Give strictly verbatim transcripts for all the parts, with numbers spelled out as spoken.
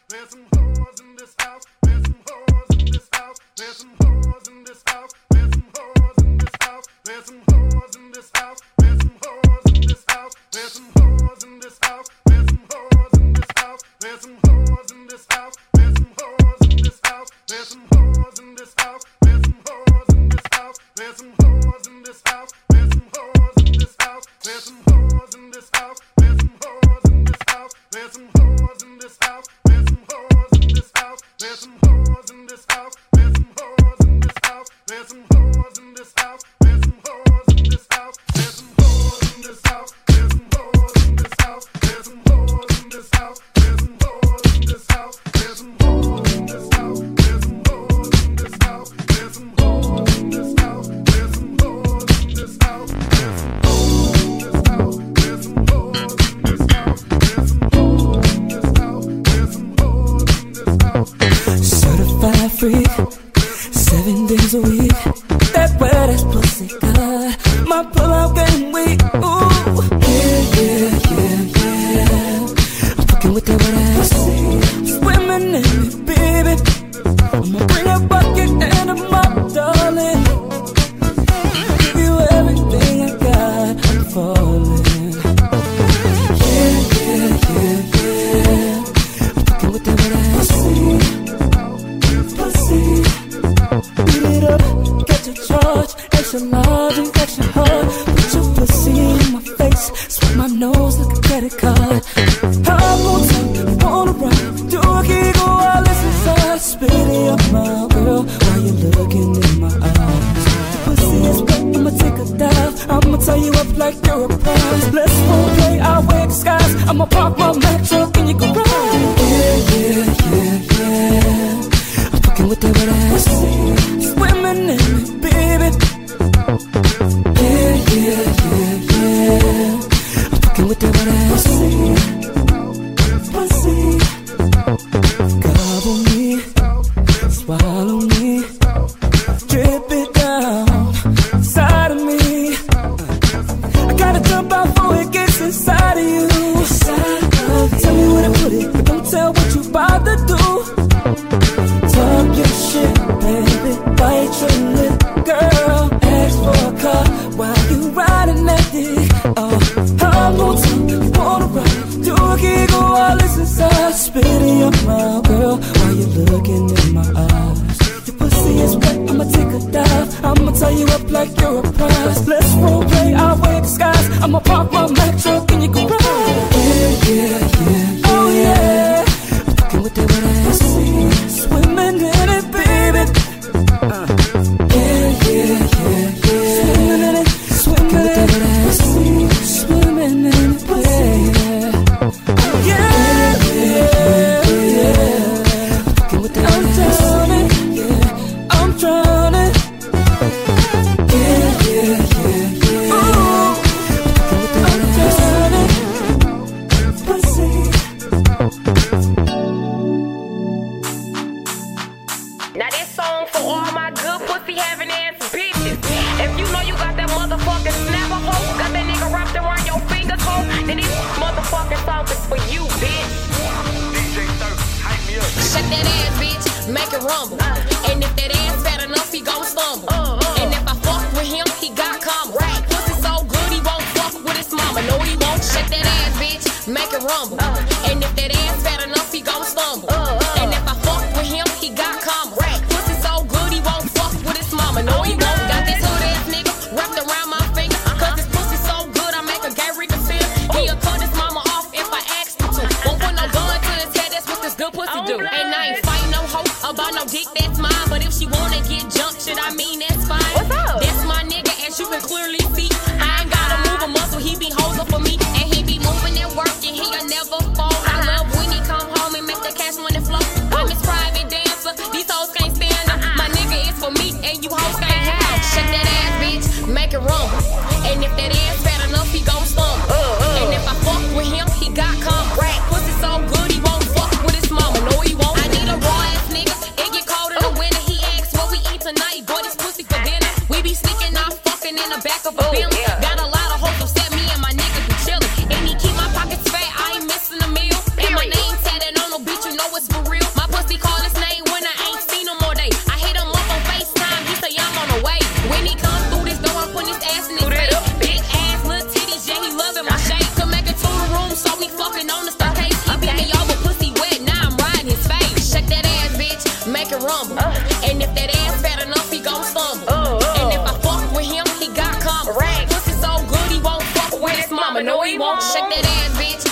Boy, this pussy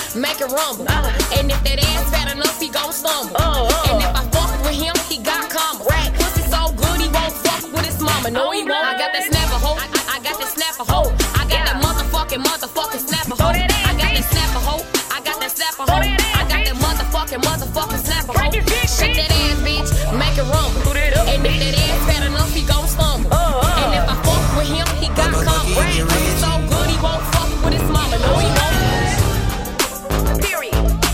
make it rumble. And if that ass fat enough, he gon' stumble. And if I fuck with him, he got karma. Pussy so good, he won't fuck with his mama. No, he won't. I got that snapper hoe. I, I got that snapper hoe. I got that motherfucking motherfucking snapper hoe. I got that snapper hoe. I got that snapper hoe. I got that motherfucking motherfucking snapper hoe. Shake that ass, bitch, make it rumble. And if that ass fat enough, he gon' stumble. And if I fuck with him, he got karma. Pussy so good, he won't fuck with his mama. No, he won't. Period.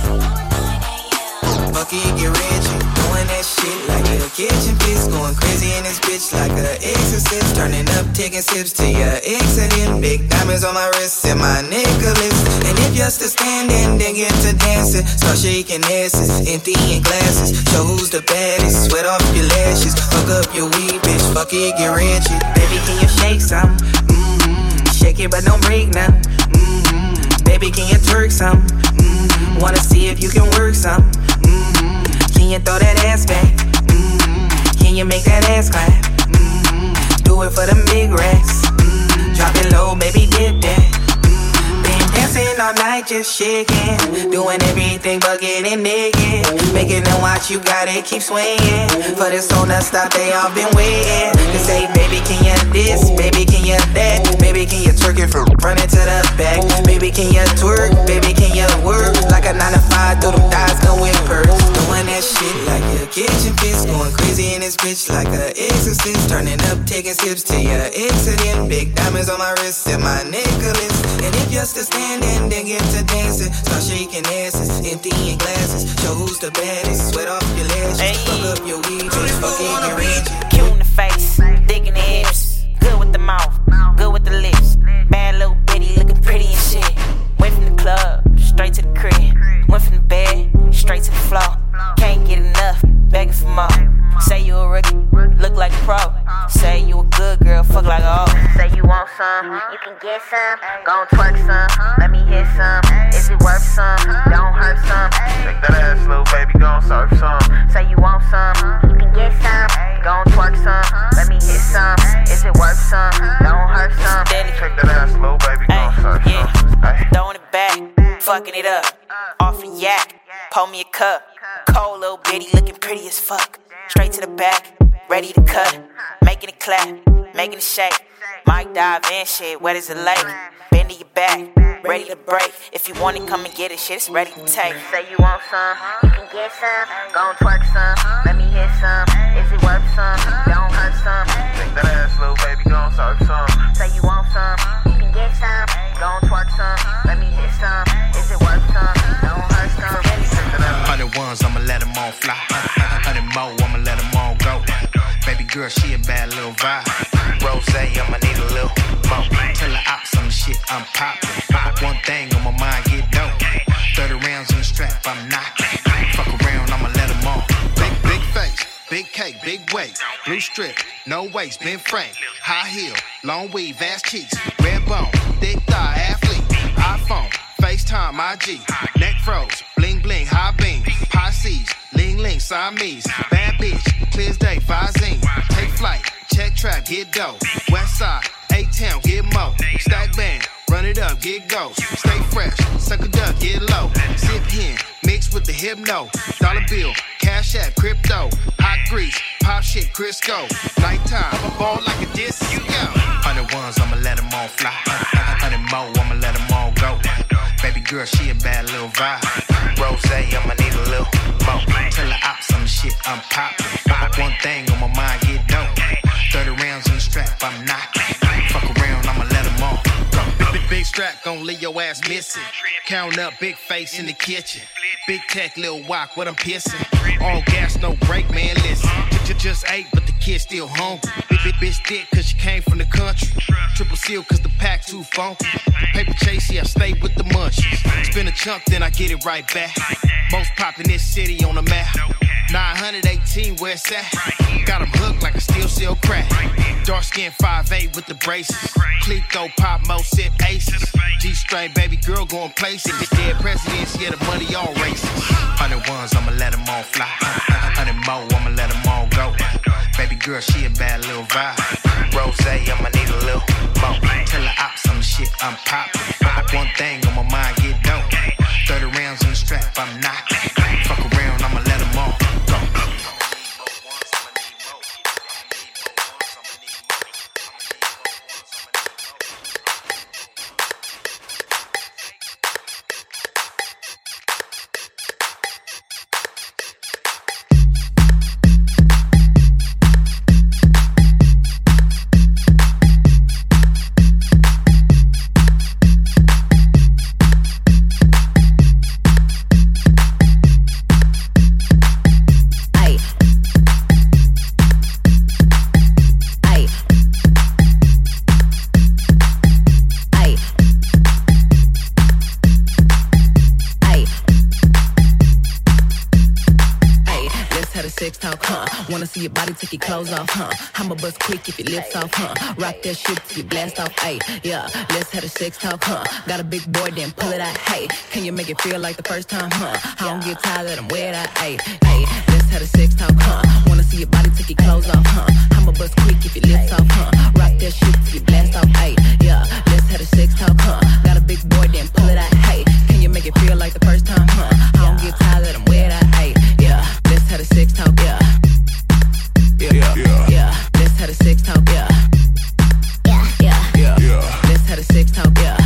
Fucky, get rich, doing that shit like a kitchen fist, going crazy in this bitch like a exorcist, turning up, taking sips to your exiting. Big diamonds on my wrist and my necklace. And if you're still standing, then get to dancing. Start shaking asses, emptying glasses. Show who's the baddest, sweat off your lashes. Fuck up your weed, bitch, fucky, get rich. Baby, can you shake some? Mm-hmm. Shake it, but don't break none. Mm-hmm. Baby, can you twerk some? Mm-hmm. Wanna see if you can work some? Mm-hmm. Can you throw that ass back? Mm-hmm. Can you make that ass clap? Mm-hmm. Do it for them big racks. Mm-hmm. Drop it low, baby, dip that. Mm-hmm. Been dancing all night, just shaking. Doing everything but getting naked. Making them watch you got it, keep swinging. For this on the stop, they all been waiting. To say, baby, can you this? Baby, can you that? Baby, can you twerk it from front to the back? Baby, can you twerk? Baby, can you work? Like a nine to five, through them thighs, come with purse. Doing that shit like a kitchen fist, going crazy in this bitch like a exorcist, turning up, taking sips to your exiting. Big diamonds on my wrist and my necklace. And if you're still standing, then get to dancing. Start shaking asses, emptying glasses. Show who's the baddest, sweat off your lashes. Hey. Fuck up your weed, bitch, fucking get rich. Cute in the face, thick in the hips. Good with the mouth, good with the lips. Bad little bitty, looking pretty and shit. Went from the club, straight to the crib. Went from the bed, straight to the floor. Can't get enough, begging for more. Say you a rookie, look like a pro. Say you a good girl, fuck like a hoe. Say you want some, you can get some. Gon' twerk some, let me hit some. Is it worth some? Don't hurt some. Take that ass, little baby, gon' surf some. Say you want some, you can get some. Gon' twerk some, let me hit some. Is it worth some? Don't hurt some. Take that ass, little baby, gon' surf yeah. some. Ay. Throwing it back, fucking it up. Off the yak, pour me a cup. Cold little bitty, looking pretty as fuck. Straight to the back, ready to cut. Making it clap, making it shake. Mic dive in shit, wet as a lake. Bend to your back, ready to break. If you want it, come and get it, shit, it's ready to take. Say you want some, you can get some. Gon' twerk some, let me hit some. Is it worth some? Don't hurt some. Take that ass, little baby, gon' surf some. Say you want some, you can get some. Gon' twerk some, let me hit some. Is it worth some? Don't hurt some. Hundred ones, I'ma let them all fly. Hundred more, I'ma let them all go. Baby girl, she a bad little vibe. Rose, I'ma need a little more. Tell her out some shit, I'm poppin'. One thing on my mind, get dope. thirty rounds in the strap, I'm knocking. Fuck around, I'ma let them all. Big, big face, big cake, big weight. Blue strip, no waist, been frame. High heel, long weave, ass cheeks. Red bone, thick thigh, athlete. iPhone, FaceTime, I G. Neck froze, bling bling, high beam. Pisces, ling ling, Siamese. Bad bitch, clear as day, Visine. Take flight, check trap, get dough. West side, A-Town, get mo. Stack band, run it up, get ghost. Stay fresh, suck a duck, get low. Sip hen, mix with the hypno. Dollar bill, cash app, crypto. Hot grease, pop shit, Crisco. Nighttime, ball like a disc, you go. Hundred ones, I'ma let them all fly. Hundred more, I'ma let them all go. Baby girl, she a bad little vibe. Rose, I'ma need a little more. Tell her out some shit, I'm poppin'. One thing on my mind, get dope. thirty rounds in the strap, I'm knocking. Fuck around, I'ma let them all go. Big, big, big strap, gon' leave your ass missing. Count up, big face in the kitchen. Big tech, little walk, what I'm pissing. All gas, no brake, man, listen. Just ate, but the kid still hungry. Big, big bitch thick, cause she came from the country. Triple seal, cause the pack too funky. Paper chase, yeah, I stay with the munchies. Spin a chunk, then I get it right back. Most pop in this city on the map. nine eighteen, where it's at? Got them hooked like a steel seal crack. Dark skin five eight with the braces. Clico, pop, mo, sip aces. G-string, baby girl going places. Dead presidents, yeah, the money all races. Hundred ones, I'ma let them all fly. Hundred more, I'ma let them all go. Baby girl, she a bad little vibe. Rose, I'ma need a little more. Tell her out some shit, I'm poppin'. One thing on my mind, get dope. thirty talk, huh? Wanna see your body take your clothes off, huh? I'ma bust quick if your lips off, huh? Rock that shit till you blast off, ayy. Yeah, let's have a sex talk, huh? Got a big boy, then pull it out, hey. Can you make it feel like the first time, huh? I don't get tired of them wet out, ayy. Ayy, let's have a sex talk, huh? Wanna see your body take your clothes off, huh? I'ma bust quick if your lips off, huh? Rock that shit till you blast off, ayy. Yeah, let's have a sex talk, huh? Got a big boy, then pull it out, hey. Can you make it feel like the first time, huh? I don't get tired of them wet out, ayy. Yeah, let's have a sex talk, yeah. Yeah, yeah, yeah. Yeah, let's have a sex talk, yeah. Yeah, yeah, yeah. Yeah. Let's have a sex talk, yeah.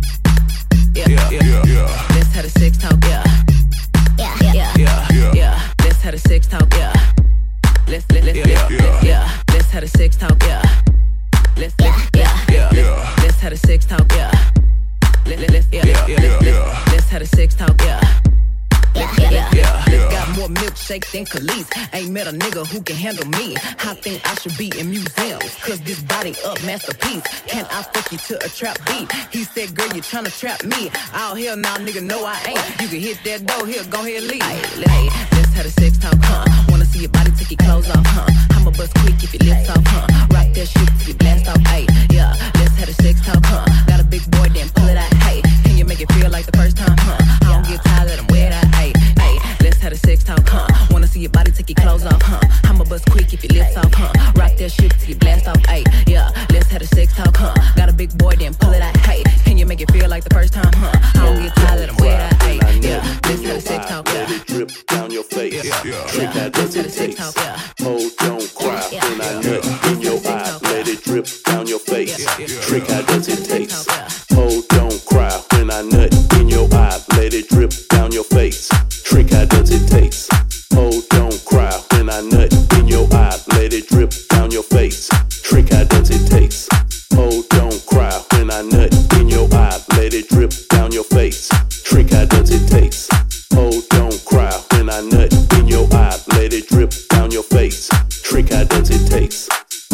Yeah, yeah, yeah. Yeah. Let's have a sex talk, yeah. Yeah, yeah, yeah. Yeah, yeah. Let's have a sex talk, yeah. Let's let let yeah, yeah, yeah. Let's have a sex talk, yeah. Let's yeah, yeah, yeah, yeah. Let's have a sex talk, yeah. Let let let's yeah, yeah, yeah, yeah. Let's have a sex talk, yeah. Yeah, yeah, yeah, yeah, yeah. Got more milkshake than Khalees. Ain't met a nigga who can handle me. I think I should be in museums, cause this body up masterpiece. Can I fuck you to a trap beat? He said, girl, you tryna trap me. Oh, hell nah, nigga, no I ain't. You can hit that door, here, go ahead, leave. Hey, let's have a sex talk, huh? Wanna see your body take your clothes off, huh? I'ma bust quick if your lips off, huh? Rock that shit till you blast off, ayy. Yeah, let's have a sex talk, huh? Got a big boy, then pull it out, hey. Can you make it feel like the first time, huh? I don't get tired of them wet out, ayy. Ayy, let's have a sex talk, huh? Wanna see your body take your clothes off, huh? I'ma bust quick if your lips off, huh? Rock that shit till you blast off, ayy. Yeah, let's have a sex talk, huh? Got a big boy, then pull it out, hey. Can you make it feel like the first time, huh? I don't get tired of them wet out, ayy. Yeah, let's have a sex talk, yeah. Let it drip down your face. Yeah, yeah. Trick how does it taste? Oh, don't cry when I nut in your eye. Let it drip down your face. Trick how does it taste? Oh, don't cry when I nut in your eye. Let it drip down your face. Trick how does it taste? Oh, don't cry when I nut in your eye. Let it drip down your face. Trick how does it taste? Oh, don't cry when I nut in your eye. Let it drip down your face. Trick how does it taste? Oh, don't cry when I nut in your eye. Let it drip down your face. Trick how does it taste?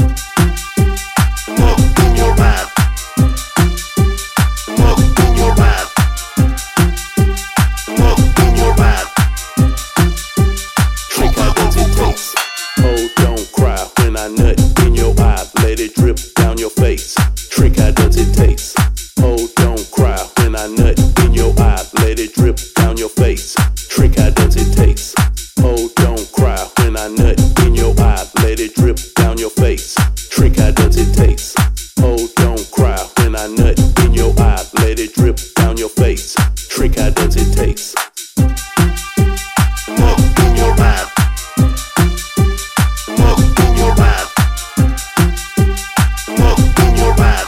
Nut in your eye. Nut in your eye. Nut in your eye. Trick how does it taste? Oh, don't cry when I nut in your eye. Let it drip down your face. Trick how does it taste? Oh, don't cry when I nut in your eye. Let it drip down your face. Trick how does it taste? Oh, don't cry when I nut in your eye. Let it drip down your face. Trick how does it taste? Oh, don't cry when I nut in your eye. Let it drip down your face. Trick how does it taste? Nut in your eye. Nut in your eye. Nut in your eye.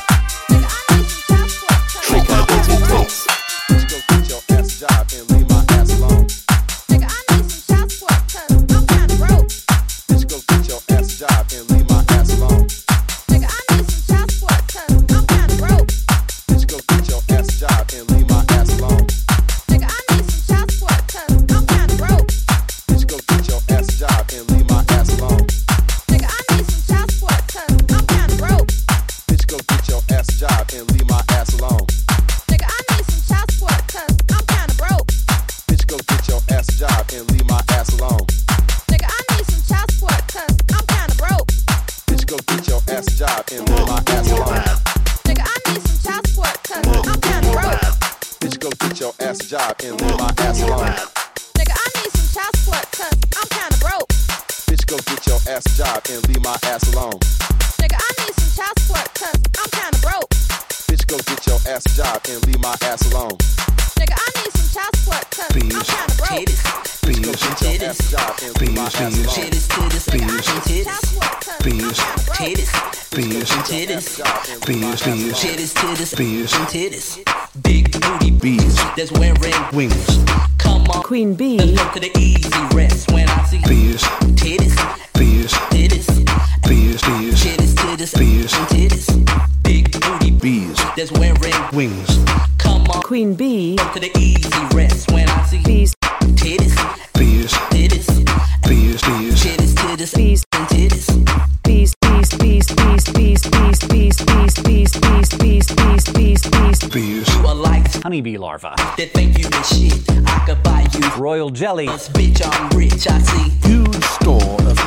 Trick how does it taste? Bitch, go get your ass a job and leave my ass alone. Nigga, I need some child support, cause I'm kinda broke. Bitch, go get your ass a job and leave my ass alone. Nigga, I need some child support, cause I'm kinda broke. Bitch, go get your ass a job and leave my ass alone. Nigga, I need some child support, cause I'm kinda broke. Bitch, go get your ass a job and leave my ass alone. Nigga, I need some child support, cause I'm kinda broke. Bitch, go get your ass a job and leave my ass alone. Nigga, I need some child support, cause I'm kinda broke. Bitch, go get your ass a job and leave my ass alone. Nigga, I need some child support, cause I'm kinda broke. Bitch, go get your ass a job and leave my ass alone. Nigga, I need some child support, cause I'm kinda broke. Bitch, go get your ass a job and leave my ass alone. Nigga, I need some child support, cause I'm kinda broke. Bitch, go get your ass a job and leave my ass alone. Nigga, I need some child support, cause I'm kinda broke. Bitch, go get your ass a job and leave my ass alone. Nigga, I need some child support, cause I'm kinda broke. Bitch, go get your ass a job and leave my ass alone. Titties, titties, Nigga, I need some titties, child support, cause I'm kinda broke. titties, titties, titties, titties, titties, and titties. Big booty bees that's wearing wings. Come on, Queen Bee. let's go to the easy rest when I see Bees, titties, bees, titties, bees, bees, titties, titties, Bees. and titties. Big booty bees, that's wearing wings, come on, Queen Bee. go to the easy rest when I see Bees. titties, bees, titties, bees, bees, titties, titties, Bees. and titties. Bees, bees, bees, bees, bees, bees, bees, bees, bees, bees, bees, bees, bees, bees. bees, You are like Honeybee larva. that think you the shit. I could buy you Royal jelly. this bitch. I'm rich. I see huge store of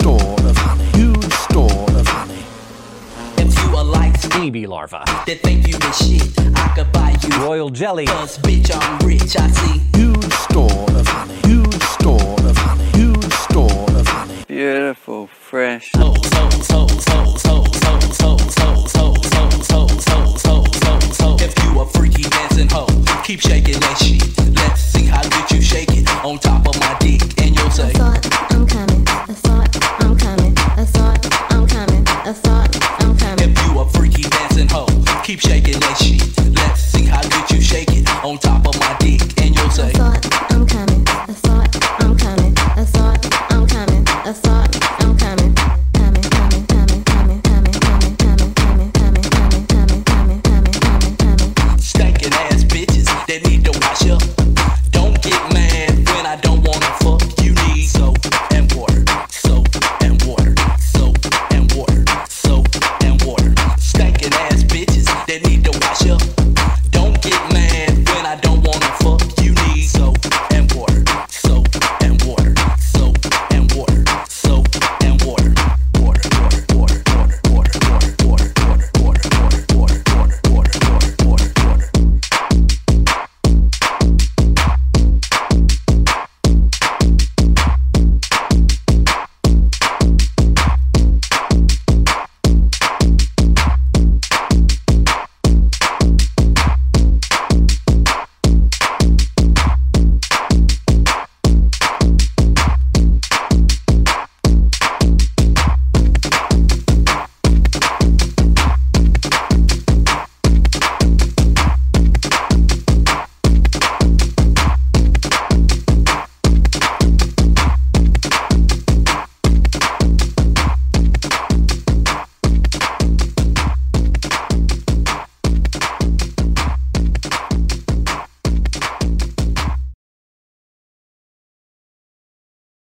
store of honey. Huge store of honey. If you are like Stevie larva that think you the shit, I could buy you royal jelly. Cause bitch, I'm rich, I see. Huge store of honey. Huge store of honey. Huge store of honey. Beautiful, fresh. So, so, so, so, so, so, so, so, so, so, so, so, so, so, so. If you a freaky dancing hoe, keep shaking that shit. Let's see how good you shake it on top of my dick, and you'll say, I thought I'm coming. I thought I'm coming. I thought I'm coming. I thought I'm coming. if you a freaky dancing hoe, keep shaking that shit. Let's see how good you shake it on top of my dick, and you'll say, I thought I'm coming. I thought I'm coming. I thought I'm coming. I thought I'm coming. Coming, coming, coming, coming, coming, coming, coming, coming, coming, coming, coming, coming, coming, coming, coming. stinking ass bitches that need to wash up.